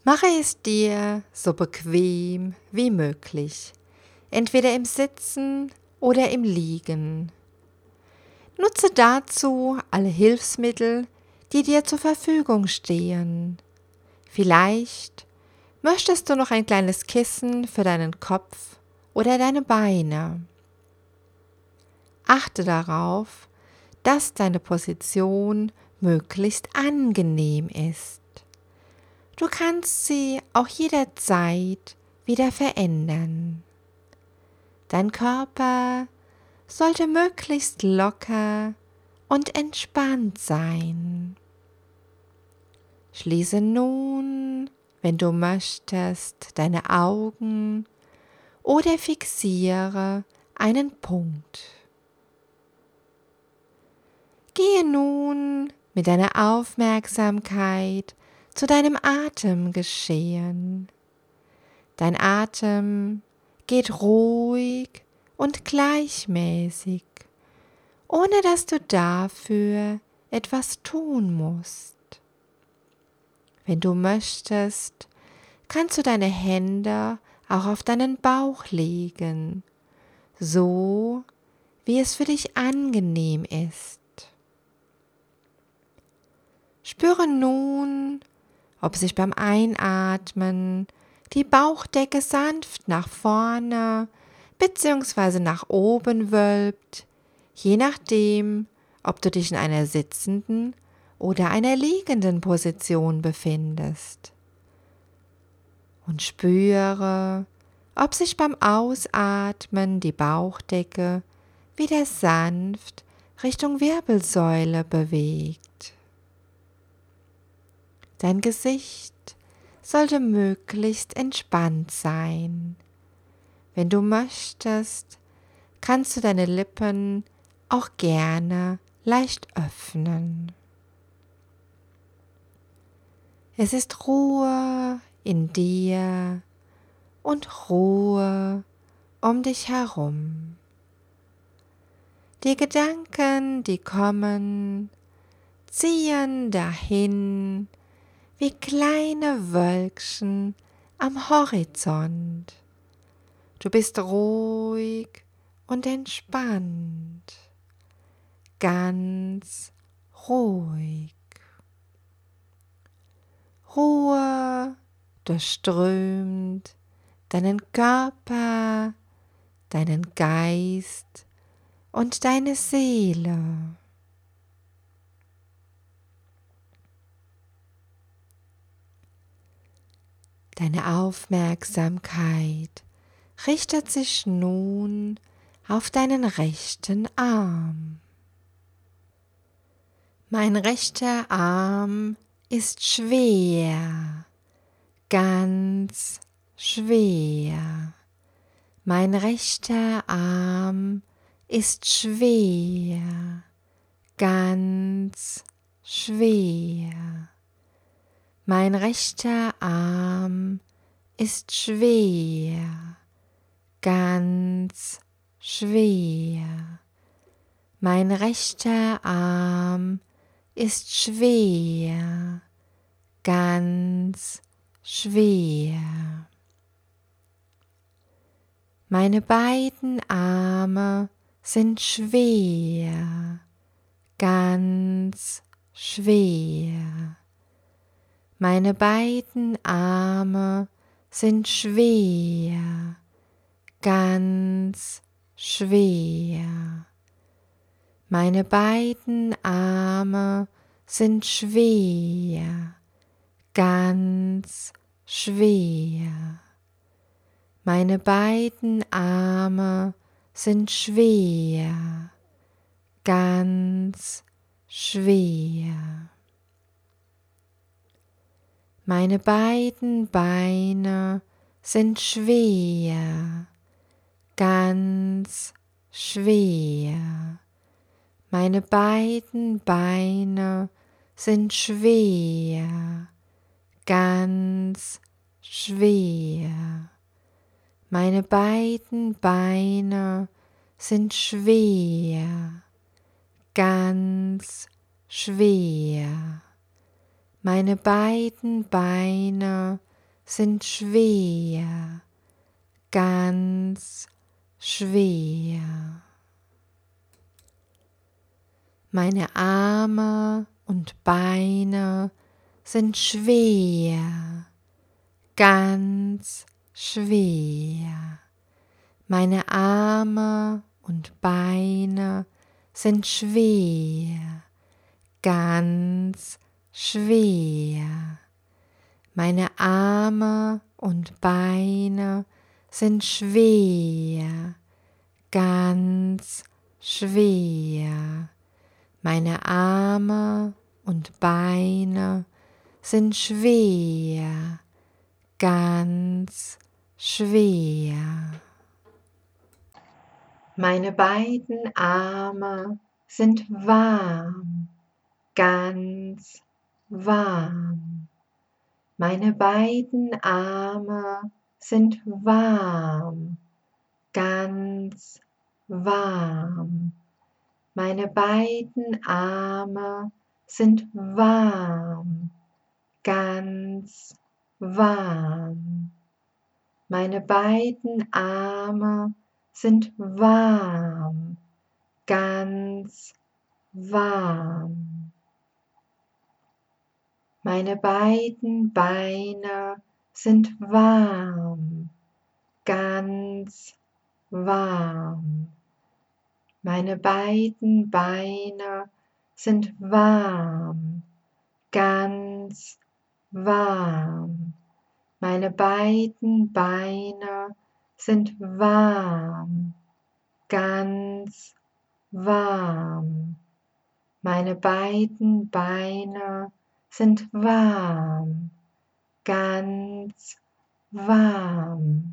Mache es dir so bequem wie möglich, entweder im Sitzen oder im Liegen. Nutze dazu alle Hilfsmittel, die dir zur Verfügung stehen. Vielleicht möchtest du noch ein kleines Kissen für deinen Kopf oder deine Beine. Achte darauf, dass deine Position möglichst angenehm ist. Du kannst sie auch jederzeit wieder verändern. Dein Körper sollte möglichst locker und entspannt sein. Schließe nun, wenn du möchtest, deine Augen oder fixiere einen Punkt. Gehe nun mit deiner Aufmerksamkeit zu deinem Atemgeschehen. Dein Atem geht ruhig und gleichmäßig, ohne dass du dafür etwas tun musst. Wenn du möchtest, kannst du deine Hände auch auf deinen Bauch legen, so wie es für dich angenehm ist. Spüre nun, ob sich beim Einatmen die Bauchdecke sanft nach vorne bzw. nach oben wölbt, je nachdem, ob du dich in einer sitzenden oder einer liegenden Position befindest. Und spüre, ob sich beim Ausatmen die Bauchdecke wieder sanft Richtung Wirbelsäule bewegt. Dein Gesicht sollte möglichst entspannt sein. Wenn du möchtest, kannst du deine Lippen auch gerne leicht öffnen. Es ist Ruhe in dir und Ruhe um dich herum. Die Gedanken, die kommen, ziehen dahin wie kleine Wölkchen am Horizont. Du bist ruhig und entspannt, ganz ruhig. Ruhe durchströmt deinen Körper, deinen Geist und deine Seele. Deine Aufmerksamkeit richtet sich nun auf deinen rechten Arm. Mein rechter Arm ist schwer, ganz schwer. Mein rechter Arm ist schwer, ganz schwer. Mein rechter Arm ist schwer, ganz schwer. Mein rechter Arm ist schwer, ganz schwer. Meine beiden Arme sind schwer, ganz schwer. Meine beiden Arme sind schwer, ganz schwer. Meine beiden Arme sind schwer, ganz schwer. Meine beiden Arme sind schwer, ganz schwer. Meine beiden Beine sind schwer, ganz schwer. Meine beiden Beine sind schwer, ganz schwer. Meine beiden Beine sind schwer, ganz schwer. Meine beiden Beine sind schwer, ganz schwer. Meine Arme und Beine sind schwer, ganz schwer. Meine Arme und Beine sind schwer, ganz schwer. Meine Arme und Beine sind schwer, ganz schwer. Meine Arme und Beine sind schwer, ganz schwer. Meine beiden Arme sind warm, ganz warm. Meine beiden Arme sind warm, ganz warm. Meine beiden Arme sind warm, ganz warm. Meine beiden Arme sind warm, ganz warm. Meine beiden Beine sind warm, ganz warm. Meine beiden Beine sind warm, ganz warm. Meine beiden Beine sind warm, ganz warm. Meine beiden Beine sind warm, ganz warm.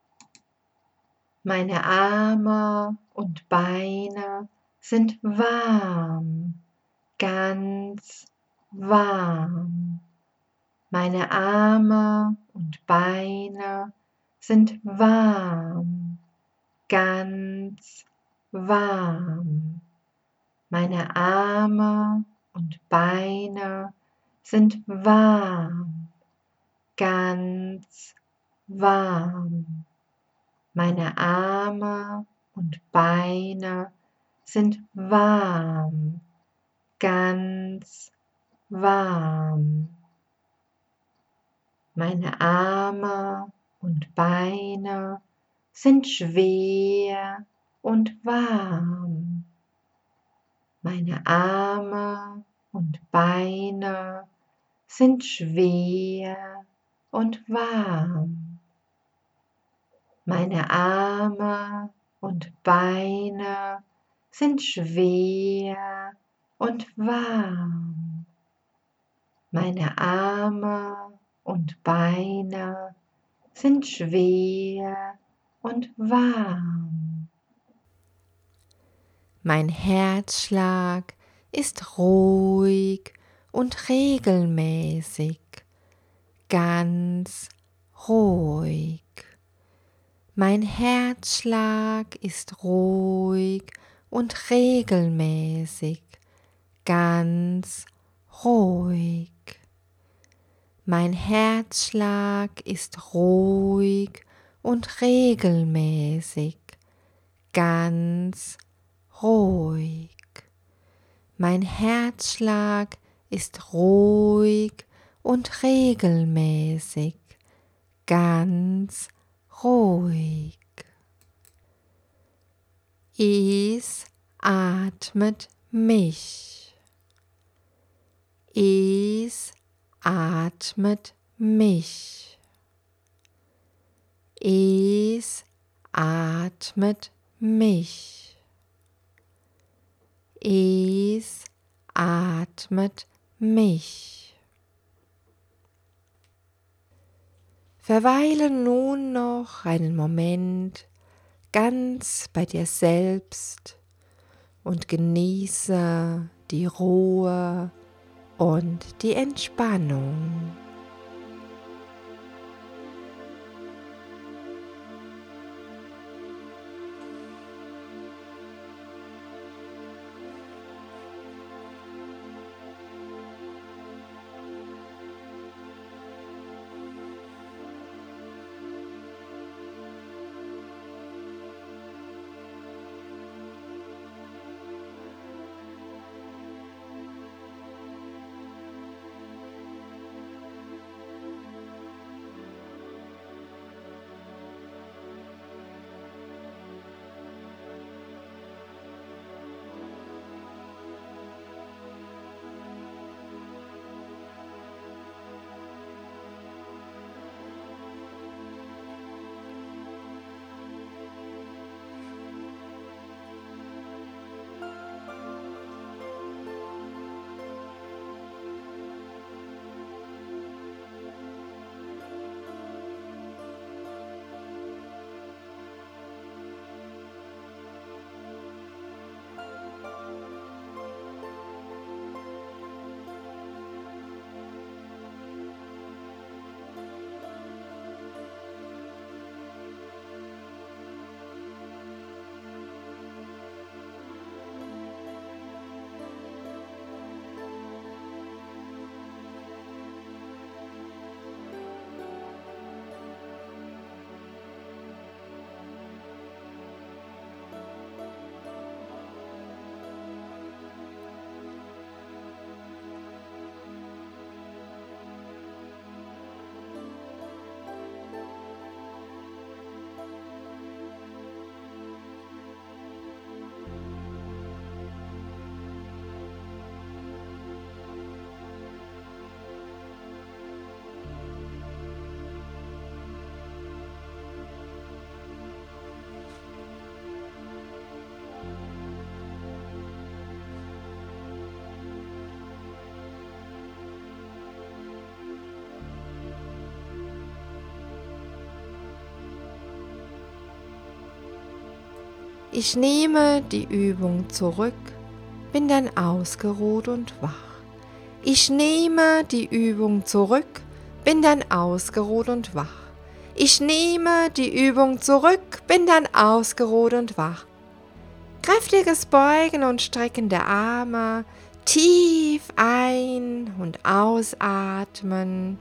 Meine Arme und Beine sind warm, ganz warm. Meine Arme und Beine sind warm, ganz warm. Meine Arme und Beine sind warm, ganz warm. Meine Arme und Beine sind warm, ganz warm. Meine Arme und Beine sind schwer und warm. Meine Arme und Beine sind schwer und warm. Meine Arme und Beine sind schwer und warm. Meine Arme und Beine sind schwer und warm. Mein Herzschlag ist ruhig und regelmäßig, ganz ruhig. Mein Herzschlag ist ruhig und regelmäßig, ganz ruhig. Mein Herzschlag ist ruhig und regelmäßig, ganz ruhig. Mein Herzschlag ist ruhig und regelmäßig, ganz ruhig. Es atmet mich. Es atmet mich. Es atmet mich. Es atmet mich. Verweile nun noch einen Moment ganz bei dir selbst und genieße die Ruhe und die Entspannung. Ich nehme die Übung zurück, bin dann ausgeruht und wach. Ich nehme die Übung zurück, bin dann ausgeruht und wach. Ich nehme die Übung zurück, bin dann ausgeruht und wach. Kräftiges Beugen und Strecken der Arme, tief ein- und ausatmen.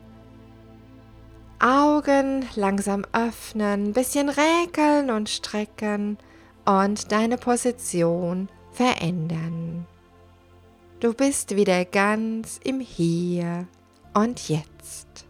Augen langsam öffnen, bisschen räkeln und strecken und deine Position verändern. Du bist wieder ganz im Hier und Jetzt.